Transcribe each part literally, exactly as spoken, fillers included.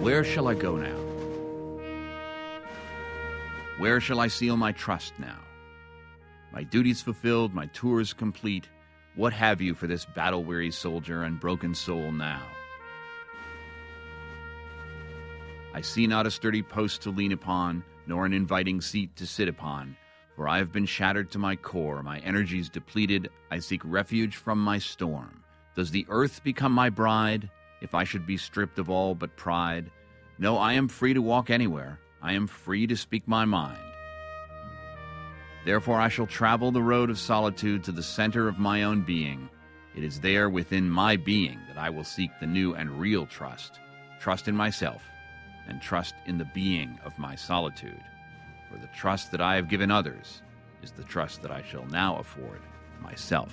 Where shall I go now? Where shall I seal my trust now? My duties fulfilled, my tours complete, what have you for this battle-weary soldier and broken soul now? I see not a sturdy post to lean upon, nor an inviting seat to sit upon, for I have been shattered to my core, my energies depleted, I seek refuge from my storm. Does the earth become my bride, if I should be stripped of all but pride? No, I am free to walk anywhere, I am free to speak my mind. Therefore I shall travel the road of solitude to the center of my own being. It is there within my being that I will seek the new and real trust, trust in myself, and trust in the being of my solitude. For the trust that I have given others is the trust that I shall now afford myself.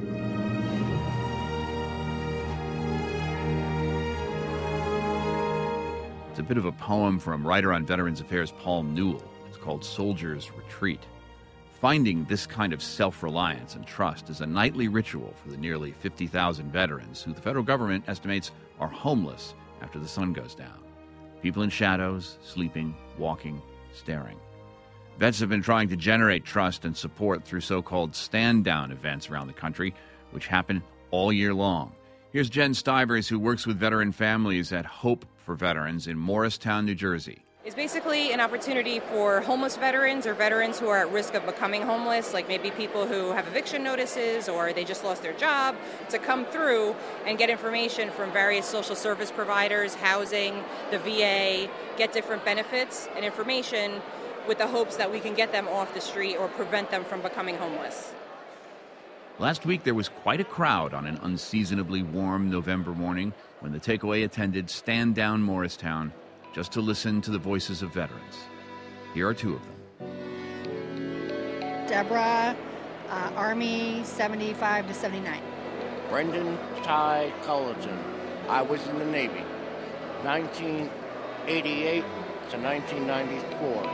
It's a bit of a poem from writer on Veterans Affairs Paul Newell. It's called Soldier's Retreat. Finding this kind of self-reliance and trust is a nightly ritual for the nearly fifty thousand veterans who the federal government estimates are homeless after the sun goes down. People in shadows, sleeping, walking, staring. Vets have been trying to generate trust and support through so-called stand-down events around the country, which happen all year long. Here's Jen Stivers, who works with veteran families at Hope for Veterans in Morristown, New Jersey. It's basically an opportunity for homeless veterans or veterans who are at risk of becoming homeless, like maybe people who have eviction notices or they just lost their job, to come through and get information from various social service providers, housing, the V A, get different benefits and information with the hopes that we can get them off the street or prevent them from becoming homeless. Last week there was quite a crowd on an unseasonably warm November morning when the takeaway attended Stand Down Morristown just to listen to the voices of veterans. Here are two of them. Deborah, uh, Army seventy-five to seventy-nine. Brendan Ty Cullerton. I was in the Navy, nineteen eighty-eight to nineteen ninety-four.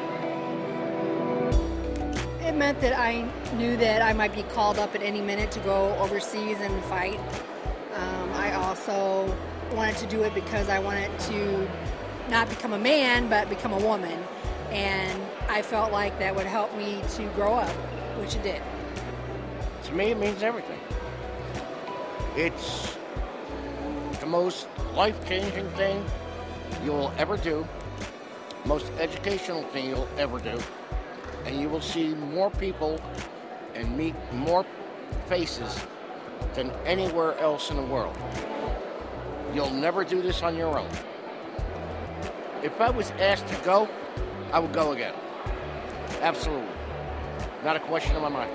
It meant that I knew that I might be called up at any minute to go overseas and fight. Um, I also wanted to do it because I wanted to not become a man, but become a woman. And I felt like that would help me to grow up, which it did. To me, it means everything. It's the most life-changing thing you'll ever do, most educational thing you'll ever do, and you will see more people and meet more faces than anywhere else in the world. You'll never do this on your own. If I was asked to go, I would go again. Absolutely. Not a question in my mind.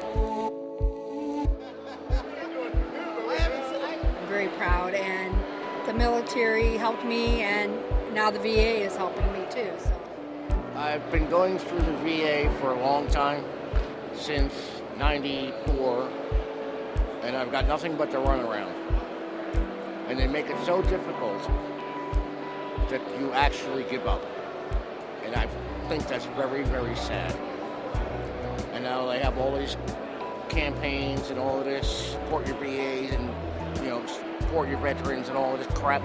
I'm very proud, and the military helped me, and now the V A is helping me too. So. I've been going through the V A for a long time, since ninety-four, and I've got nothing but the runaround. And they make it so difficult that you actually give up. And I think that's very, very sad. And now they have all these campaigns and all of this, support your V As and, you know, support your veterans and all of this crap.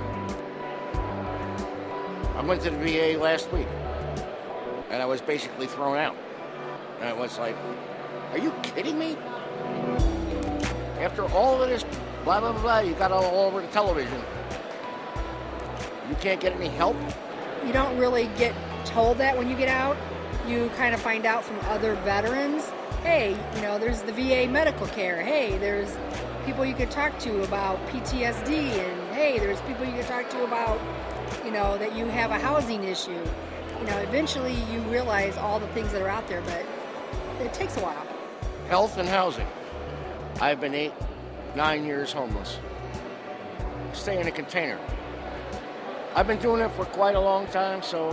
I went to the V A last week, and I was basically thrown out. And I was like, are you kidding me? After all of this blah, blah, blah, you got all over the television. You can't get any help? You don't really get told that when you get out. You kind of find out from other veterans, hey, you know, there's the V A medical care. Hey, there's people you could talk to about P T S D. And hey, there's people you could talk to about, you know, that you have a housing issue. You know, eventually you realize all the things that are out there, but it takes a while. Health and housing. I've been eight, nine years homeless. Stay in a container. I've been doing it for quite a long time, so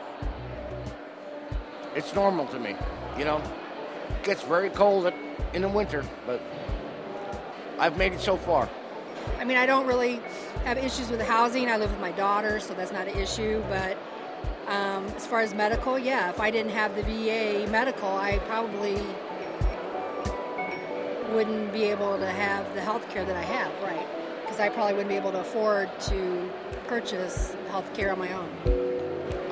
it's normal to me, you know. It gets very cold in the winter, but I've made it so far. I mean, I don't really have issues with housing. I live with my daughter, so that's not an issue, but um, as far as medical, yeah, if I didn't have the V A medical, I probably wouldn't be able to have the health care that I have, right? Because I probably wouldn't be able to afford to purchase health care on my own.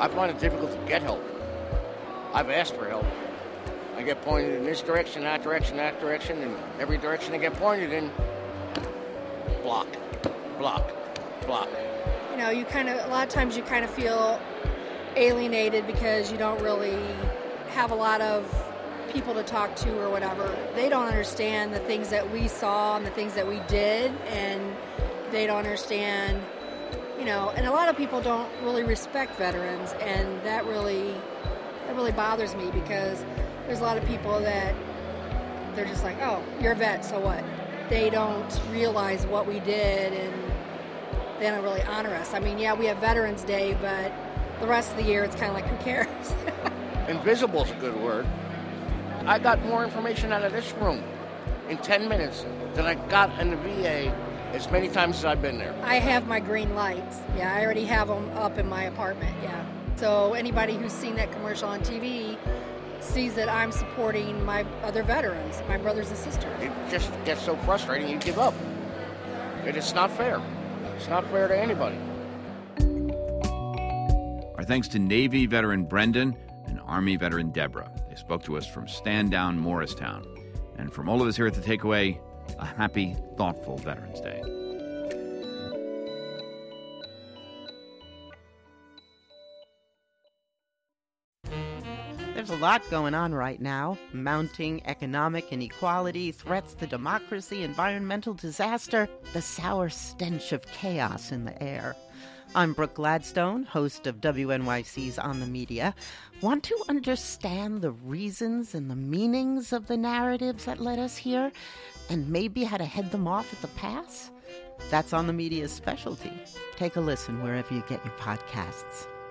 I find it difficult to get help. I've asked for help. I get pointed in this direction, that direction, that direction, and every direction I get pointed in, block, block, block. You know, you kind of, a lot of times you kind of feel alienated because you don't really have a lot of people to talk to or whatever. They don't understand the things that we saw and the things that we did, and they don't understand, you know, and a lot of people don't really respect veterans, and that really, that really bothers me because there's a lot of people that they're just like, oh, you're a vet, so what? They don't realize what we did, and they don't really honor us. I mean, yeah, we have Veterans Day, but the rest of the year it's kind of like, who cares? Invisible is a good word. I got more information out of this room in ten minutes than I got in the V A as many times as I've been there. I have my green lights. Yeah, I already have them up in my apartment, yeah. So anybody who's seen that commercial on T V sees that I'm supporting my other veterans, my brothers and sisters. It just gets so frustrating you give up. And it's not fair. It's not fair to anybody. Our thanks to Navy veteran Brendan and Army veteran Deborah. They spoke to us from Stand Down Morristown. And from all of us here at The Takeaway, a happy, thoughtful Veterans Day. There's a lot going on right now. Mounting economic inequality, threats to democracy, environmental disaster, the sour stench of chaos in the air. I'm Brooke Gladstone, host of W N Y C's On the Media. Want to understand the reasons and the meanings of the narratives that led us here, and maybe how to head them off at the pass? That's On the Media's specialty. Take a listen wherever you get your podcasts.